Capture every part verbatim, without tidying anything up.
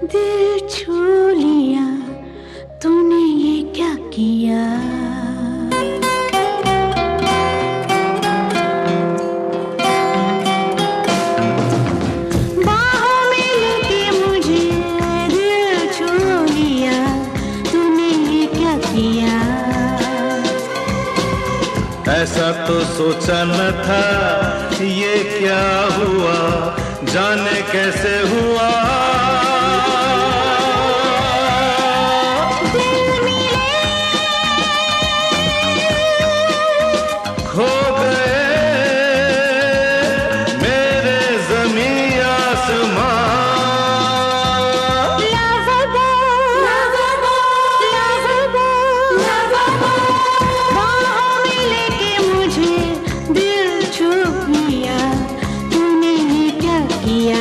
दिल छू लिया तूने ये क्या किया। बाहों में लेके मुझे दिल छू लिया तूने ये क्या किया। ऐसा तो सोचा न था ये क्या हुआ, जाने कैसे हुआ। दिल मिले खो गए मेरे ज़मीं आसमां। लवबो लवबो लवबो लवबो बाहों में लेके मुझे दिल छू लिया तूने ये क्या किया।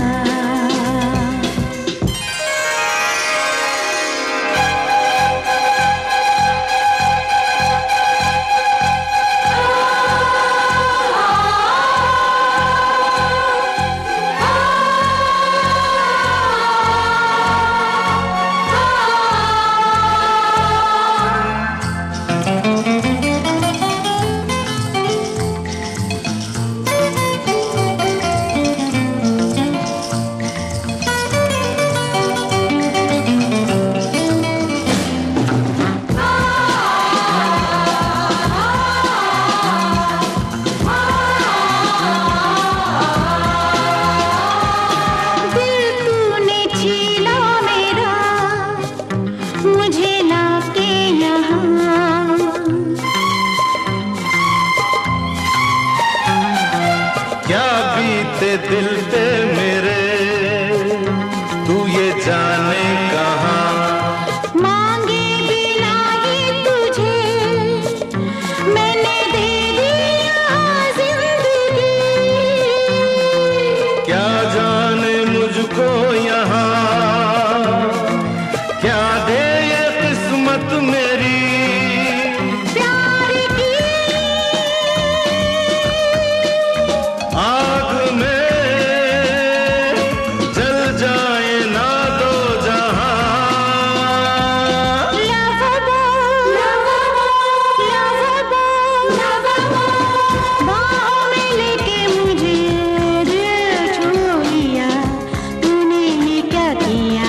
मुझे लाके यहाँ क्या बीते दिल पे मेरे तू ये जाने कहाँ। मांगे बिना ही तुझे मैंने दे दिया जिंदगी। क्या जाने मुझको यहाँ क्या दे ये किस्मत मेरी। प्यार की आग में जल जाए ना दो जहां। लवबो लवबो लवबो लवबो बाहों में लेके मुझे दिल छू लिया तूने ये क्या किया।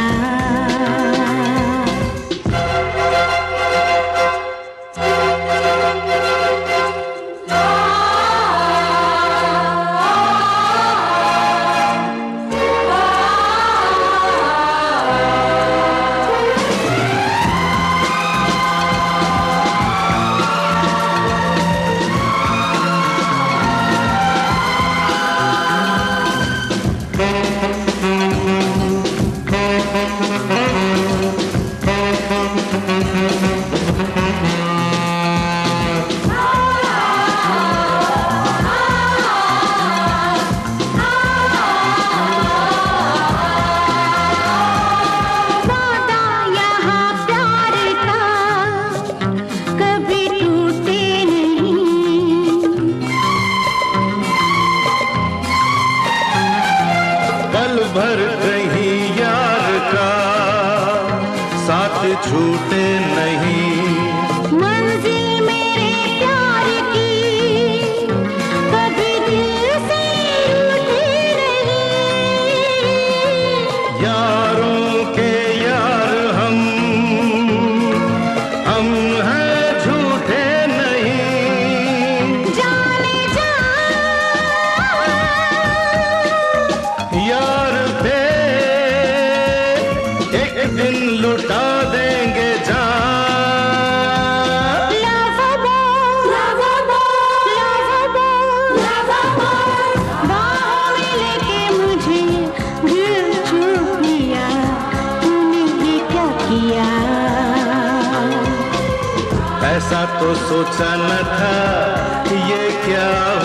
भर कहीं यार का साथ छूटे नहीं। मंजिल मेरे प्यार की कभी दिल से रूठी नहीं। यारों के यार हम हम हैं झूठे नहीं। जाने जा यार पे एक दिन लुटा देंगे जान। लवबो लवबो लवबो लवबो बाहों में लेके मुझे दिल छू लिया तूने ये क्या किया। ऐसा तो सोचा न था ये क्या